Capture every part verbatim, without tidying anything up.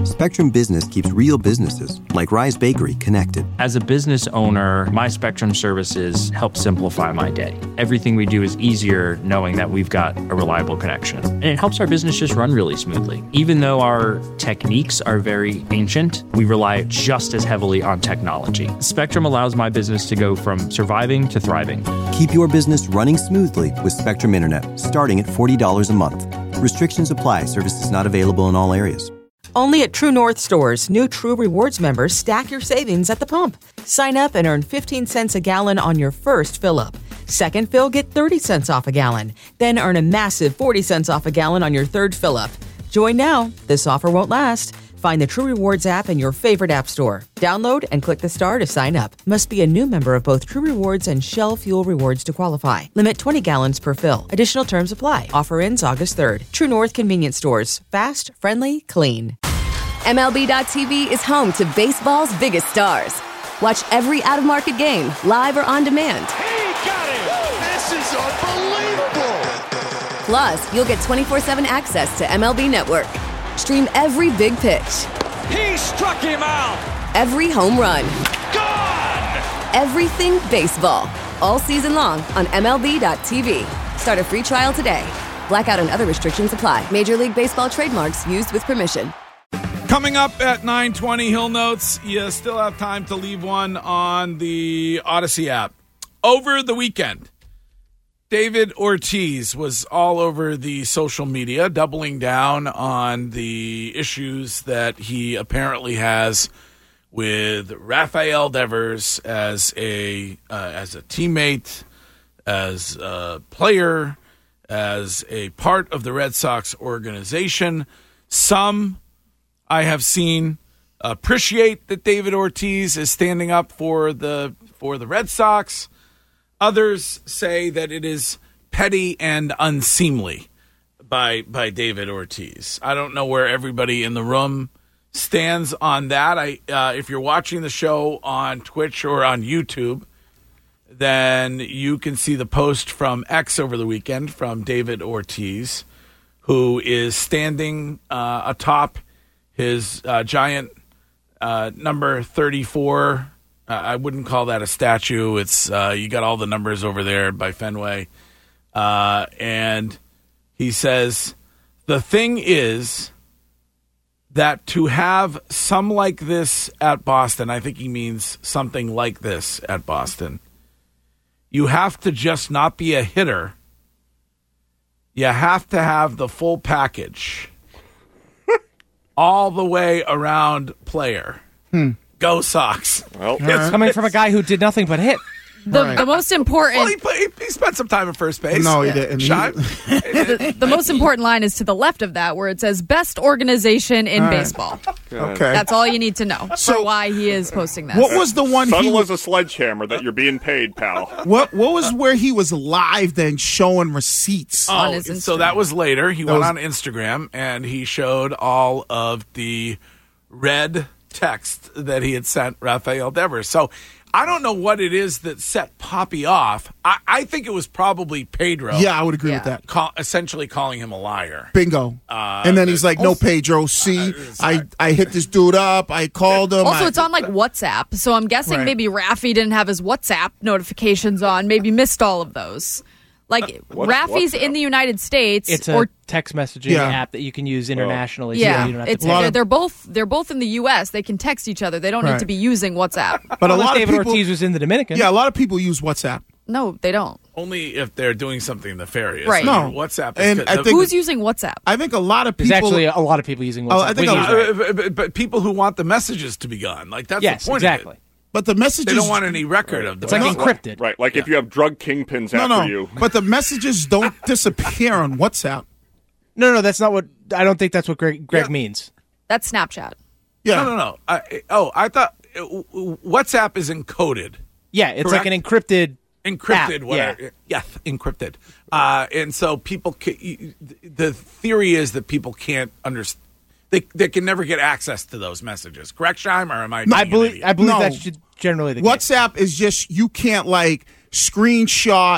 Spectrum Business keeps real businesses, like Rise Bakery, connected. As a business owner, my Spectrum services help simplify my day. Everything we do is easier knowing that we've got a reliable connection. And it helps our business just run really smoothly. Even though our techniques are very ancient, we rely just as heavily on technology. Spectrum allows my business to go from surviving to thriving. Keep your business running smoothly with Spectrum Internet, starting at forty dollars a month. Restrictions apply. Services not available in all areas. Only at True North stores, new True Rewards members stack your savings at the pump. Sign up and earn fifteen cents a gallon on your first fill-up. Second fill, get thirty cents off a gallon. Then earn a massive forty cents off a gallon on your third fill-up. Join now. This offer won't last. Find the True Rewards app in your favorite app store. Download and click the star to sign up. Must be a new member of both True Rewards and Shell Fuel Rewards to qualify. Limit twenty gallons per fill. Additional terms apply. Offer ends August third. True North Convenience Stores. Fast, friendly, clean. M L B dot T V is home to baseball's biggest stars. Watch every out-of-market game, live or on demand. He got it! This is unbelievable! Plus, you'll get twenty-four seven access to M L B Network. Stream every big pitch. He struck him out! Every home run. Gone! Everything baseball. All season long on M L B dot T V. Start a free trial today. Blackout and other restrictions apply. Major League Baseball trademarks used with permission. Coming up at nine twenty, Hill Notes. You still have time to leave one on the Odyssey app. Over the weekend, David Ortiz was all over the social media, doubling down on the issues that he apparently has with Rafael Devers as a uh, as a teammate, as a player, as a part of the Red Sox organization. Some I have seen appreciate that David Ortiz is standing up for the for the Red Sox. Others say that it is petty and unseemly by by David Ortiz. I don't know where everybody in the room stands on that. I uh, if you're watching the show on Twitch or on YouTube, then you can see the post from X over the weekend from David Ortiz, who is standing uh, atop his uh, giant uh, number thirty-four. Uh, I wouldn't call that a statue. It's uh, you got all the numbers over there by Fenway. Uh, and he says, the thing is that to have some like this at Boston, I think he means something like this at Boston, you have to just not be a hitter. You have to have the full package. All the way around player. Hmm. Go Sox. Well, it's coming from a guy who did nothing but hit. The, Right. the most important... Well, he, played, he spent some time at first base. No, he didn't. Shot. the, the most important line is to the left of that, where it says best organization in All right. baseball. Okay. That's all you need to know So- for why he is posting this. What was the one he Subtle was, as a sledgehammer that you're being paid, pal. what what was where he was live then showing receipts? on Oh, his so that Instagram. was later. He That went was- on Instagram and he showed all of the red text that he had sent Rafael Devers. So I don't know what it is that set Poppy off. I, I think it was probably Pedro. Yeah, I would agree Yeah. with that. Call, essentially calling him a liar. Bingo. Uh, and then he's like, "No, also- Pedro. See, Uh, I, I hit this dude up. I called him. Also, I, it's on like WhatsApp, so I'm guessing Right. maybe Raffy didn't have his WhatsApp notifications on, maybe missed all of those. Like, What- Raffy's WhatsApp? in the United States, It's a or text messaging Yeah. app that you can use internationally. yeah, so you don't have it's to pay. lot they're, of- they're both they're both in the U S. They can text each other. They don't need Right. to be using WhatsApp. But a Unless lot David of people. Ortiz was in the Dominican. Yeah, a lot of people use WhatsApp. No, they don't. Only if they're doing something nefarious. Right. I mean, No. WhatsApp is And good. I The- think- Who's using WhatsApp? I think a lot of There's people. actually a lot of people using WhatsApp. Oh, I think Whitney's a- right. Uh, but, but- but people who want the messages to be gone. Like, that's Yes, the point exactly. of it. but the messages. They don't want any record of the It's like message. encrypted. Right, like if you have drug kingpins No, after no. you. But the messages don't disappear on WhatsApp. No, no, that's not what. I don't think that's what Greg, Greg Yeah. means. That's Snapchat. Yeah. No, no, no. I, oh, I thought uh, WhatsApp is encoded. Yeah, it's Correct. like an encrypted. Encrypted, app, whatever. yeah. Yeah, encrypted. Uh, and so people, ca- the theory is that people can't understand. They, they can never get access to those messages. Correct, Scheim, or am I? I being an believe. idiot? I believe No. that's ge- generally the case. WhatsApp is just you can't like screenshot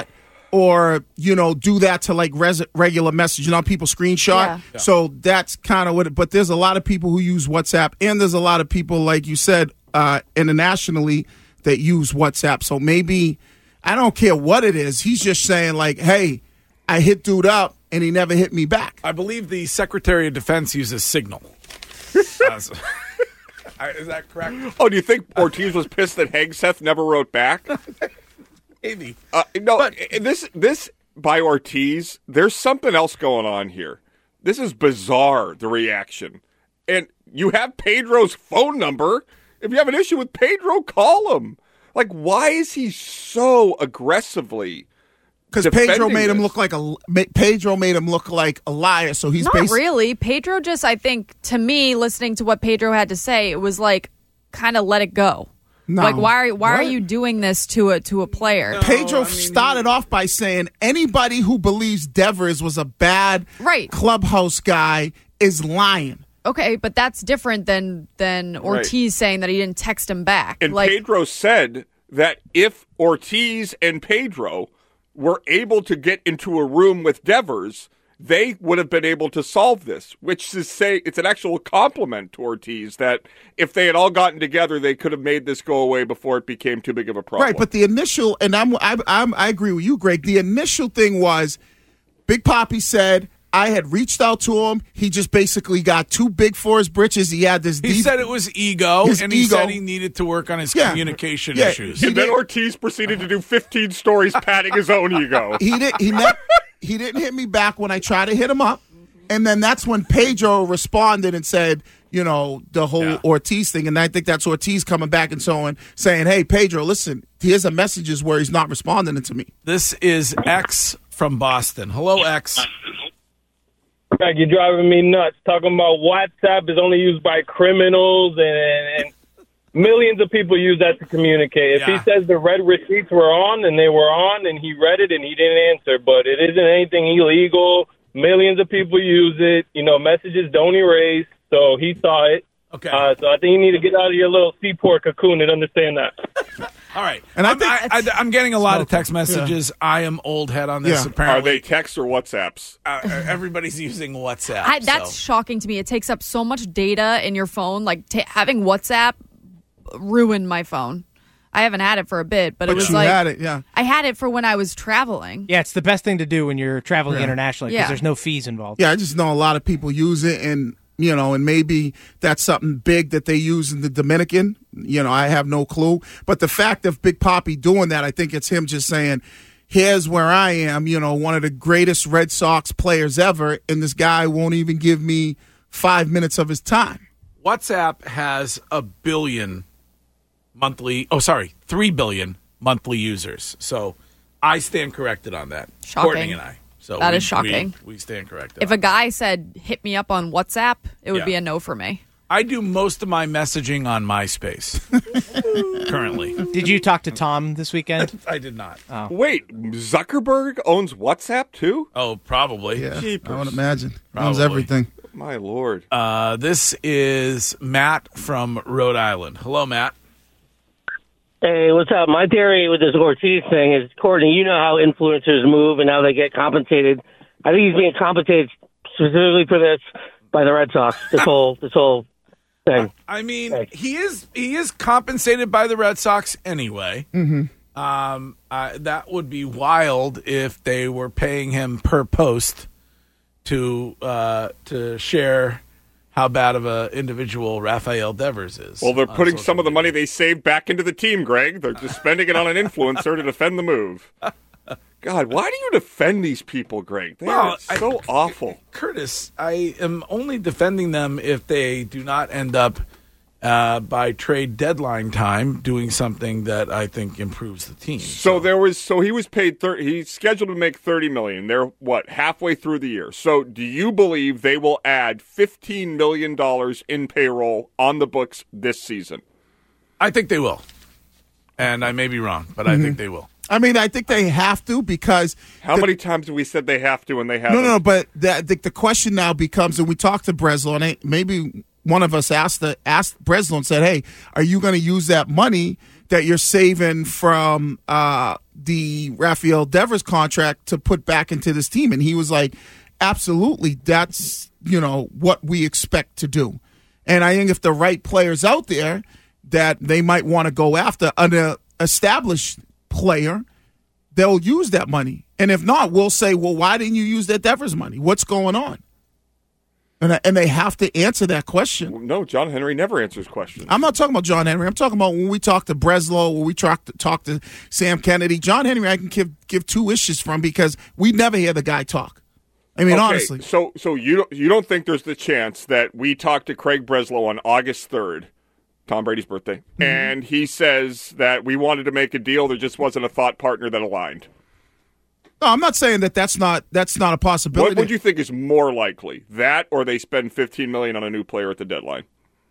or, you know, do that to like res- regular message. You know, people screenshot. Yeah. Yeah. So that's kind of what it, but there's a lot of people who use WhatsApp, and there's a lot of people, like you said, uh, internationally that use WhatsApp. So maybe, I don't care what it is. He's just saying like, hey, I hit dude up and he never hit me back. I believe the Secretary of Defense uses Signal. uh, so- Is that correct? Oh, do you think Ortiz was pissed that Hegseth never wrote back? Maybe. Uh, no, But- this this by Ortiz, there's something else going on here. This is bizarre, the reaction. And you have Pedro's phone number. If you have an issue with Pedro, call him. Like, why is he so aggressively? Because Pedro defending made him this? look like a ma- Pedro made him look like a liar. So he's Not basically really. Pedro just, I think, to me, listening to what Pedro had to say, it was like, kind of let it go. No. Like, why are why are What? you doing this to a to a player? Pedro started off by saying anybody who believes Devers was a bad Right. clubhouse guy is lying. Okay, but that's different than than Ortiz saying that he didn't text him back. And like, Pedro said that if Ortiz and Pedro were able to get into a room with Devers, they would have been able to solve this, which is say it's an actual compliment to Ortiz that if they had all gotten together, they could have made this go away before it became too big of a problem. Right, but the initial, and I'm, I, I'm, I agree with you, Greg. The initial thing was Big Papi said I had reached out to him. He just basically got too big for his britches. He had this. He deep, said it was ego, his and he ego. said he needed to work on his Yeah. communication Yeah. issues. He and then did- Ortiz proceeded to do fifteen stories patting his own ego. He did. He ne- He didn't hit me back when I tried to hit him up, and then that's when Pedro responded and said, you know, the whole Yeah. Ortiz thing, and I think that's Ortiz coming back and so on, saying, "Hey, Pedro, listen, here's a messages where he's not responding to me." This is X from Boston. Hello, X. Greg, you're driving me nuts. Talking about WhatsApp is only used by criminals, and, and, and millions of people use that to communicate. If Yeah. he says the red receipts were on and they were on and he read it and he didn't answer, but it isn't anything illegal. Millions of people use it. You know, messages don't erase, so he saw it. Okay. Uh, so I think you need to get out of your little seaport cocoon and understand that. All right. And I I'm, think- I, I, I'm getting a lot of text messages. I am old head on this, Yeah. Are apparently. they texts or WhatsApps? uh, everybody's using WhatsApp. I, that's so. shocking to me. It takes up so much data in your phone. Like ta having WhatsApp ruined my phone. I haven't had it for a bit, but, But it was you like had it, yeah. I had it for when I was traveling. Yeah, it's the best thing to do when you're traveling Yeah. internationally because Yeah. there's no fees involved. Yeah, I just know a lot of people use it, and you know, and maybe that's something big that they use in the Dominican. You know, I have no clue. But the fact of Big Papi doing that, I think it's him just saying, here's where I am, you know, one of the greatest Red Sox players ever, and this guy won't even give me five minutes of his time. WhatsApp has a billion monthly, oh, sorry, three billion monthly users. So I stand corrected on that. Shocking. Courtney and I. So That we, is shocking. We, we stand corrected. If a guy said hit me up on WhatsApp, it would Yeah. be a no for me. I do most of my messaging on MySpace currently. Did you talk to Tom this weekend? I did not. Oh, Wait, Zuckerberg owns WhatsApp too? probably. Yeah, Jeepers. I would imagine. Owns Probably. everything. My lord. Uh, this is Matt from Rhode Island. Hello, Matt. Hey, what's up? My theory with this Ortiz thing is, Courtney, you know how influencers move and how they get compensated. I think he's being compensated specifically for this by the Red Sox. This whole this whole thing. I mean, he is he is compensated by the Red Sox anyway. Mm-hmm. Um, uh, that would be wild if they were paying him per post to uh, to share how bad of an individual Rafael Devers is. Well, they're on putting social some of the media. money they saved back into the team, Greg. They're just spending it on an influencer to defend the move. God, why do you defend these people, Greg? They Well, are so I- awful. Curtis, I am only defending them if they do not end up uh, by trade deadline time doing something that I think improves the team. So there was, so he was paid thirty. He's scheduled to make thirty million. They're what halfway through the year. So do you believe they will add fifteen million dollars in payroll on the books this season? I think they will, and I may be wrong, but I think they will. I mean, I think they have to because How the- many times have we said they have to and they haven't? No, no, no. But the, the the question now becomes, and we talked to Breslow, and I, maybe one of us asked the asked Breslow and said, "Hey, are you going to use that money that you're saving from uh, the Rafael Devers contract to put back into this team. And he was like, absolutely, that's, you know, what we expect to do. And I think if the right players out there that they might want to go after an uh, established player, they'll use that money. And if not, we'll say, well, why didn't you use that Devers money? What's going on? And, and they have to answer that question. No, John Henry never answers questions. I'm not talking about John Henry. I'm talking about when we talk to Breslow, when we talk to, talk to Sam Kennedy. John Henry, I can give give two issues from because we never hear the guy talk. I mean, okay, honestly. So, so you don't you don't think there's the chance that we talk to Craig Breslow on August third, Tom Brady's birthday, mm-hmm. and he says that we wanted to make a deal, there just wasn't a thought partner that aligned? No, I'm not saying that that's not that's not a possibility. What would you think is more likely, that or they spend fifteen million dollars on a new player at the deadline?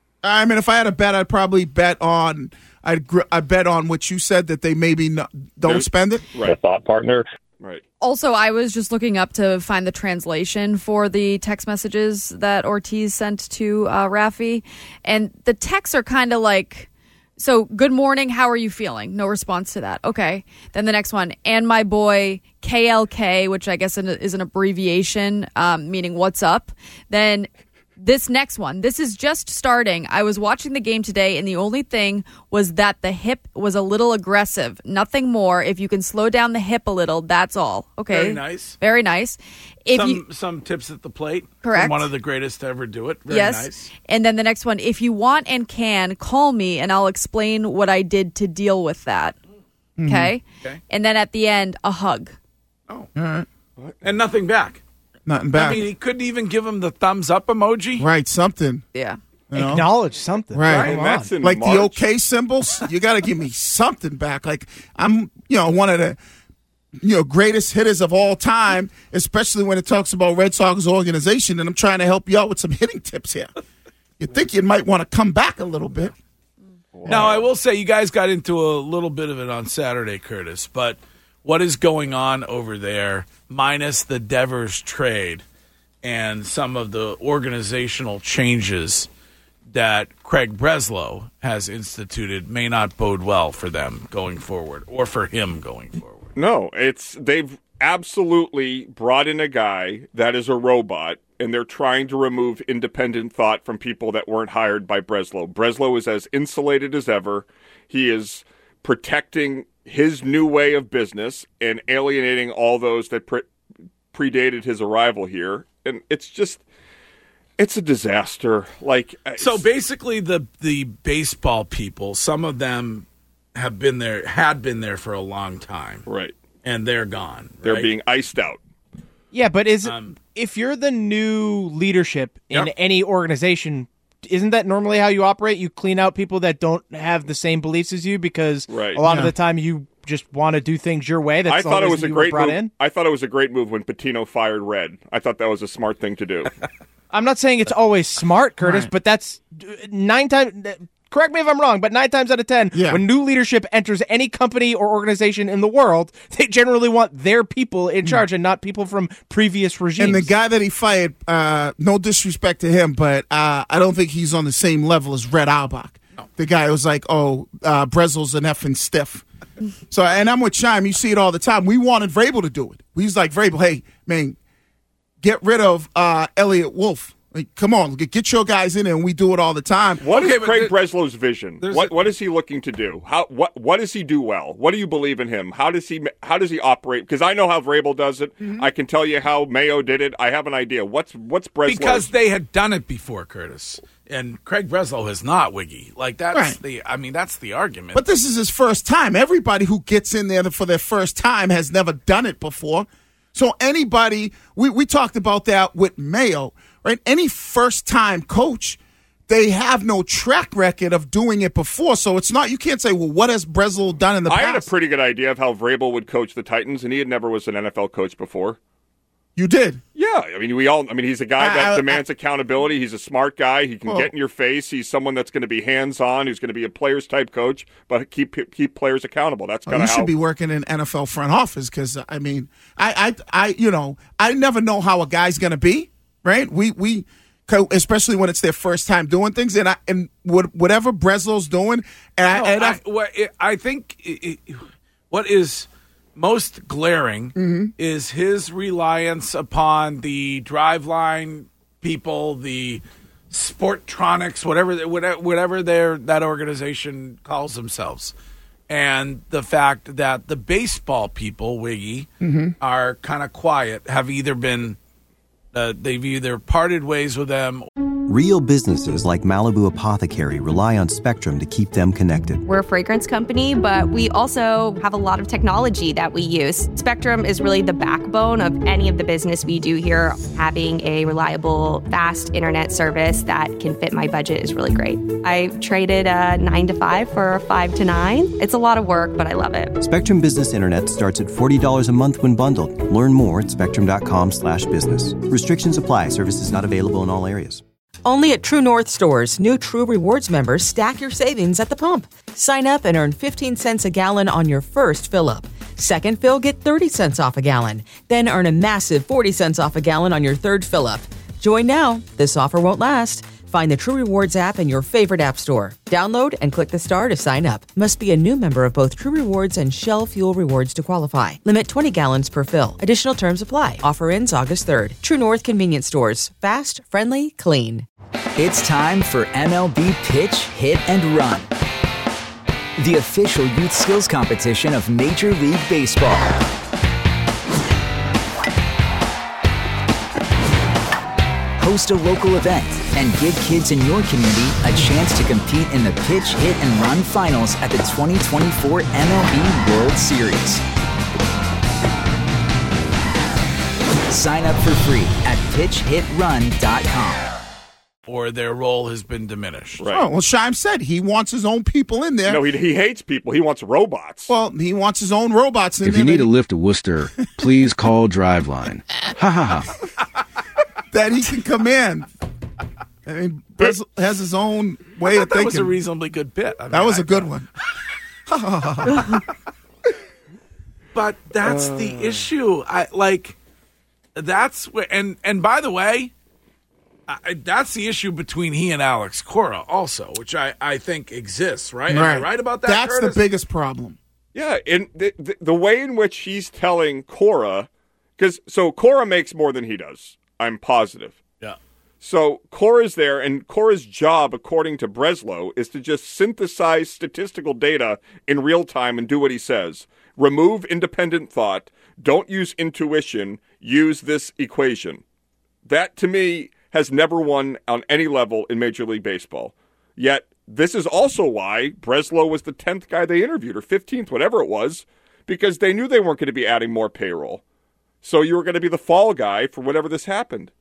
I mean, if I had a bet, I'd probably bet on I'd I bet on what you said, that they maybe not, don't There's, spend it. Right, a thought partner. Right. Also, I was just looking up to find the translation for the text messages that Ortiz sent to uh, Rafi, and the texts are kind of like. So, good morning, how are you feeling? No response to that. Okay. Then the next one, and my boy K L K, which I guess is an abbreviation, um, meaning what's up. Then this next one, this is just starting. I was watching the game today, and the only thing was that the hip was a little aggressive. Nothing more. If you can slow down the hip a little, that's all. Okay. Very nice. Very nice. If some, you, some tips at the plate. Correct. From one of the greatest to ever do it. Very yes. nice. And then the next one, if you want and can, call me, and I'll explain what I did to deal with that. Mm-hmm. Okay? Okay. And then at the end, a hug. Oh. All right. And nothing back. Nothing back. I mean, he couldn't even give him the thumbs up emoji. Right, something. Yeah. You know? Acknowledge something. Right. Right. That's in like March. the okay symbols, you got to give me something back. Like, I'm, you know, one of the, you know, greatest hitters of all time, especially when it talks about Red Sox organization, and I'm trying to help you out with some hitting tips here. You think you might want to come back a little bit. Wow. Now, I will say you guys got into a little bit of it on Saturday, Curtis, but what is going on over there, minus the Devers trade and some of the organizational changes that Craig Breslow has instituted, may not bode well for them going forward, or for him going forward. No, it's they've absolutely brought in a guy that is a robot, and they're trying to remove independent thought from people that weren't hired by Breslow. Breslow is as insulated as ever. He is protecting his new way of business and alienating all those that pre- predated his arrival here. And it's just, it's a disaster. Like, so basically the, the baseball people, some of them have been there, had been there for a long time. Right. And they're gone. They're right? being iced out. Yeah, but is Um, if you're the new leadership in Yep. any organization, isn't that normally how you operate? You clean out people that don't have the same beliefs as you because Right. a lot Yeah. of the time you just want to do things your way. That's I the thought it only was a reason you were great brought move. in. I thought it was a great move when Patino fired Red. I thought that was a smart thing to do. I'm not saying it's always smart, Curtis, Right. but that's nine times. Correct me if I'm wrong, but nine times out of ten, Yeah. when new leadership enters any company or organization in the world, they generally want their people in charge and not people from previous regimes. And the guy that he fired, uh, no disrespect to him, but uh, I don't think he's on the same level as Red Auerbach. No. The guy was like, oh, uh, Breslow's an effing stiff. So, and I'm with Chime. You see it all the time. We wanted Vrabel to do it. We was like, Vrabel, hey, man, get rid of uh, Elliot Wolf. Like, come on, get, get your guys in there, and we do it all the time. What Okay, is but Craig there- Breslow's vision? What a- what is he looking to do? How what what does he do well? What do you believe in him? How does he how does he operate? Because I know how Vrabel does it. Mm-hmm. I can tell you how Mayo did it. I have an idea. What's what's Breslow's? Because they had done it before, Curtis. And Craig Breslow has not, Wiggy. Like, that's Right. the, I mean, that's the argument. But this is his first time. Everybody who gets in there for their first time has never done it before. So anybody, we, we talked about that with Mayo, right? Any first-time coach, they have no track record of doing it before. So it's not, you can't say, well, what has Breslow done in the I past? had a pretty good idea of how Vrabel would coach the Titans, and he had never was an N F L coach before. You did. Yeah, I mean, we all. I mean, he's a guy that I- I- demands accountability. He's a smart guy. He can Well- get in your face. He's someone that's going to be hands-on. Who's going to be a players type coach, but keep keep players accountable. That's Oh, kind you of how. should be working in N F L front office because, I mean, I, I, I, you know, I never know how a guy's going to be, right? We, we, co- especially when it's their first time doing things, and I, and what, whatever Breslow's doing, and I, No, and I, I, what it, I think it, it, what is most glaring Mm-hmm. is his reliance upon the driveline people, the Sportronics, whatever whatever, whatever their that organization calls themselves, and the fact that the baseball people, Wiggy, Mm-hmm. are kind of quiet, have either been uh, they've either parted ways with them. Real businesses like Malibu Apothecary rely on Spectrum to keep them connected. We're a fragrance company, but we also have a lot of technology that we use. Spectrum is really the backbone of any of the business we do here. Having a reliable, fast internet service that can fit my budget is really great. I traded a nine to five for a five to nine. It's a lot of work, but I love it. Spectrum Business Internet starts at forty dollars a month when bundled. Learn more at spectrum.com slash business. Restrictions apply. Services not available in all areas. Only at True North stores, new True Rewards members stack your savings at the pump. Sign up and earn fifteen cents a gallon on your first fill-up. Second fill, get thirty cents off a gallon. Then earn a massive forty cents off a gallon on your third fill-up. Join now. This offer won't last. Find the True Rewards app in your favorite app store. Download and click the star to sign up. Must be a new member of both True Rewards and Shell Fuel Rewards to qualify. Limit twenty gallons per fill. Additional terms apply. Offer ends August third. True North Convenience Stores. Fast, friendly, clean. It's time for M L B Pitch, Hit, and Run, the official youth skills competition of Major League Baseball. Host a local event and give kids in your community a chance to compete in the Pitch, Hit, and Run finals at the twenty twenty-four M L B World Series. Sign up for free at pitch hit run dot com. Or their role has been diminished. Right. Oh, well, Shime said he wants his own people in there. No, he, he hates people. He wants robots. Well, he wants his own robots in If there. you need that a he- lift to Worcester, please call Driveline. Ha ha ha. that he can come in. I mean, Brez has his own way I of thought that thinking. was a reasonably good bit. I mean, that was I a good thought- one. But that's Uh. the issue. I like that's where, and and by the way, I, that's the issue between he and Alex Cora also, which I, I think exists. Right? Am I right about that? That's Curtis? the biggest problem. Yeah, and the, the, the way in which he's telling Cora, because so Cora makes more than he does. I'm positive. Yeah. So Cora's there, and Cora's job, according to Breslow, is to just synthesize statistical data in real time and do what he says. Remove independent thought. Don't use intuition. Use this equation. That, to me, has never won on any level in Major League Baseball. Yet, this is also why Breslow was the tenth guy they interviewed, or fifteenth, whatever it was, because they knew they weren't going to be adding more payroll. So you were going to be the fall guy for whenever this happened.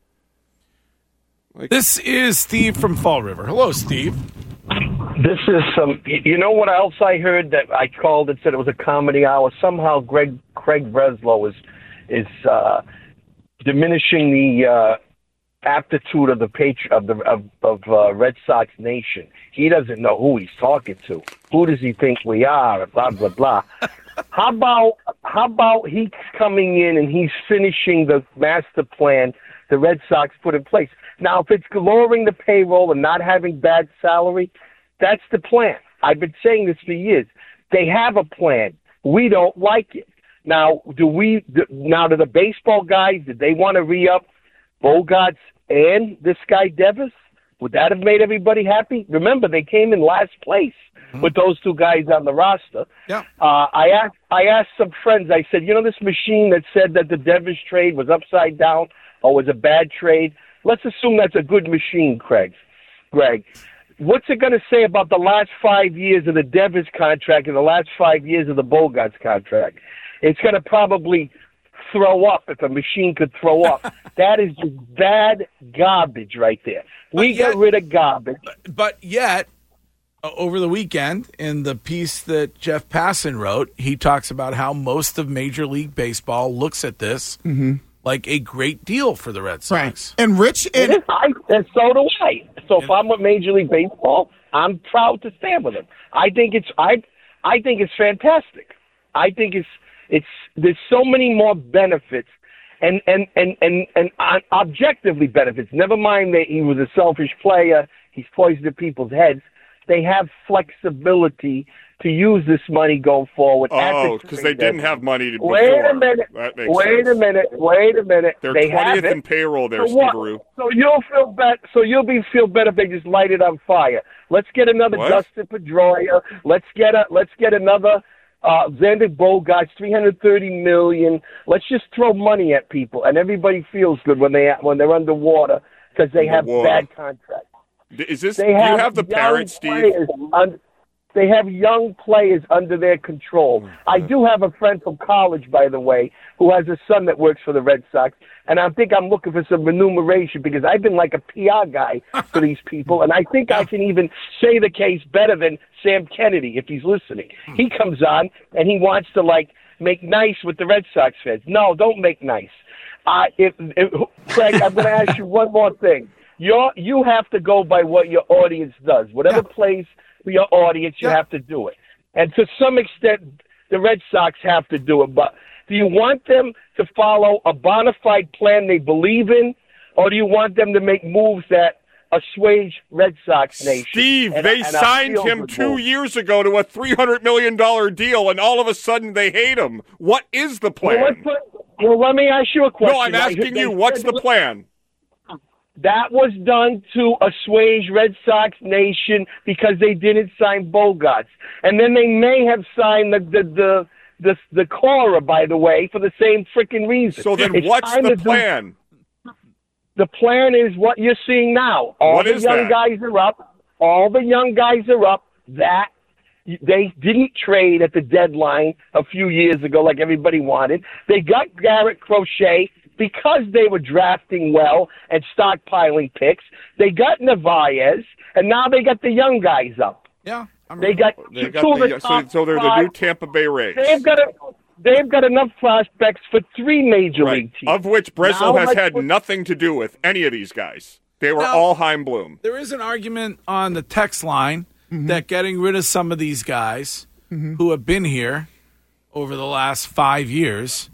Like, this is Steve from Fall River. Hello, Steve. This is some. You know what else I heard that I called and said it was a comedy hour? Somehow Greg Craig Breslow is is uh, diminishing the uh, aptitude of the patri- of the of, of uh, Red Sox Nation. He doesn't know who he's talking to. Who does he think we are? Blah blah blah. How about how about he's coming in and he's finishing the master plan the Red Sox put in place? Now, if it's lowering the payroll and not having bad salary, that's the plan. I've been saying this for years. They have a plan. We don't like it. Now, do we? Now, to the baseball guys, did they want to re-up Bogarts and this guy Devers? Would that have made everybody happy? Remember, they came in last place mm-hmm. with those two guys on the roster. Yeah. Uh, I asked. I asked some friends. I said, you know, this machine that said that the Devers trade was upside down or was a bad trade. Let's assume that's a good machine, Craig. Greg, what's it going to say about the last five years of the Devers contract and the last five years of the Bogarts contract? It's going to probably throw up if a machine could throw up. That is just bad garbage right there. We yet, got rid of garbage. But, but yet, uh, over the weekend, in the piece that Jeff Passan wrote, he talks about how most of Major League Baseball looks at this mm-hmm. like a great deal for the Red Sox. Right. And Rich, and, it is, I, and so do I. So if I'm with Major League Baseball, I'm proud to stand with them. I think it's I, I think it's fantastic. I think it's it's there's so many more benefits, and and and and and uh, objectively benefits. Never mind that he was a selfish player. He's poisoned people's heads. they have flexibility to use this money going forward. Oh, because they didn't have money to before. Wait a minute. That makes wait sense. a minute. Wait a minute. They're they have twentieth it. in payroll there, so what? Steve-a-roo. So you'll feel better. So you'll be feel better if they just light it on fire. Let's get another What? Dustin Pedroia. Let's get a. Let's get another uh, Xander Bogaerts. Three hundred thirty million. Let's just throw money at people, and everybody feels good when they when they're underwater because they have Underwater. bad contracts. Is this? They do you have have the young parents, Steve? players un- they have young players under their control. Mm-hmm. I do have a friend from college, by the way, who has a son that works for the Red Sox, and I think I'm looking for some remuneration because I've been like a P R guy for these people, and I think I can even say the case better than Sam Kennedy if he's listening. He comes on and he wants to like make nice with the Red Sox fans. No, don't make nice. Uh, if, if, Craig, I'm going to ask you one more thing. You're, you have to go by what your audience does. Whatever plays for your audience, you have to do it. And to some extent, the Red Sox have to do it. But do you want them to follow a bona fide plan they believe in, or do you want them to make moves that assuage Red Sox Nation? Steve, and, they and signed feel him good two moves? years ago to a three hundred million dollars deal, and all of a sudden they hate him. What is the plan? Well, let's put- well, let me ask you a question. No, I'm asking They you, what's said- the plan? That was done to assuage Red Sox Nation because they didn't sign Bogaerts. And then they may have signed the the the the, the Cora, by the way, for the same freaking reason. So then It's what's time the to do- plan? The plan is what you're seeing now. All What the is young that? guys are up. All the young guys are up. That they didn't trade at the deadline a few years ago like everybody wanted. They got Garrett Crochet because they were drafting well and stockpiling picks. They got Narvaez, and now they got the young guys up. Yeah. They got They two got of the, the so, top so they're the five. new Tampa Bay Rays. They've got a, they've got enough prospects for three major Right. league teams. Of which Breslow Now has let's had put- nothing to do with any of these guys. They were Now- all Heim Bloom. There is an argument on the text line that getting rid of some of these guys who have been here over the last five years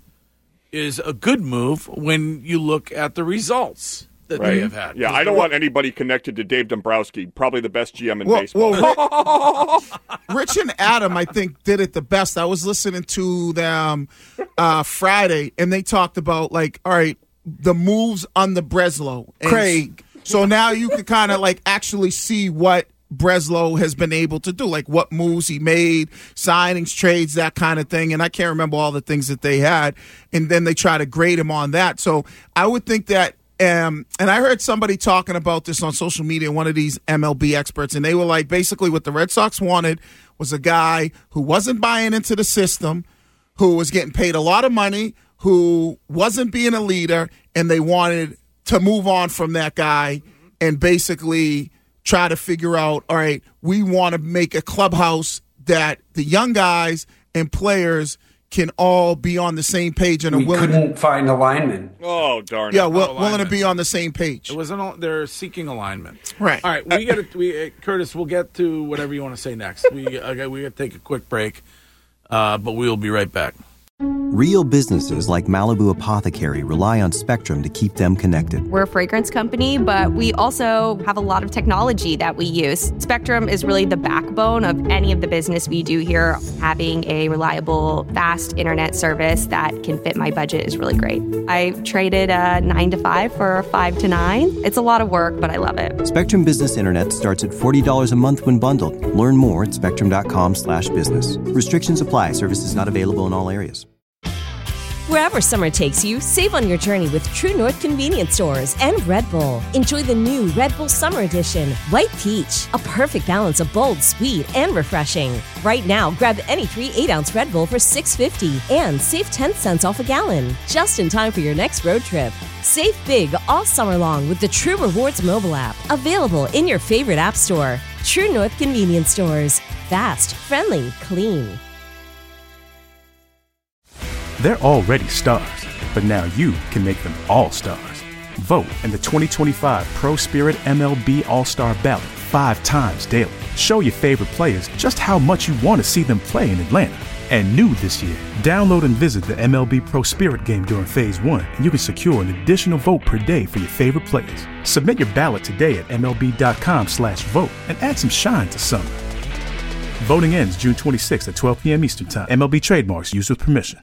is a good move when you look at the results that they have had. Yeah, I don't want anybody connected to Dave Dombrowski, probably the best G M in Well, baseball. well, Rich, Rich and Adam, I think, did it the best. I was listening to them uh, Friday, and they talked about, like, all right, the moves on the Breslow. And Craig. So now you can kind of, like, actually see what Breslow has been able to do, like what moves he made, signings, trades, that kind of thing. And I can't remember all the things that they had. And then they try to grade him on that. So I would think that, um, and I heard somebody talking about this on social media, one of these M L B experts, and they were like, basically what the Red Sox wanted was a guy who wasn't buying into the system, who was getting paid a lot of money, who wasn't being a leader, and they wanted to move on from that guy and basically try to figure out, all right, we want to make a clubhouse that the young guys and players can all be on the same page and are We willing couldn't find alignment. Oh, darn it. yeah, will, Oh, willing to alignment. be on the same page. It wasn't. all- They're seeking alignment. Right. All right. We got to. We uh, Curtis. We'll get to whatever you want to say next. We uh, we got to take a quick break, uh, but we'll be right back. Real businesses like Malibu Apothecary rely on Spectrum to keep them connected. We're a fragrance company, but we also have a lot of technology that we use. Spectrum is really the backbone of any of the business we do here. Having a reliable, fast internet service that can fit my budget is really great. I traded a nine to five for a five to nine. It's a lot of work, but I love it. Spectrum Business Internet starts at forty dollars a month when bundled. Learn more at spectrum.com slash business. Restrictions apply. Services not available in all areas. Wherever summer takes you, save on your journey with True North Convenience Stores and Red Bull. Enjoy the new Red Bull Summer Edition, White Peach, a perfect balance of bold, sweet, and refreshing. Right now, grab any three eight-ounce Red Bull for six fifty and save ten cents off a gallon, just in time for your next road trip. Save big all summer long with the True Rewards mobile app, available in your favorite app store. True North Convenience Stores. Fast, friendly, clean. They're already stars, but now you can make them all stars. Vote in the twenty twenty-five Pro Spirit M L B All-Star Ballot five times daily. Show your favorite players just how much you want to see them play in Atlanta. And new this year, download and visit the M L B Pro Spirit game during Phase one, and you can secure an additional vote per day for your favorite players. Submit your ballot today at mlb.com slash vote and add some shine to summer. Voting ends June twenty-sixth at twelve p.m. Eastern Time. M L B trademarks used with permission.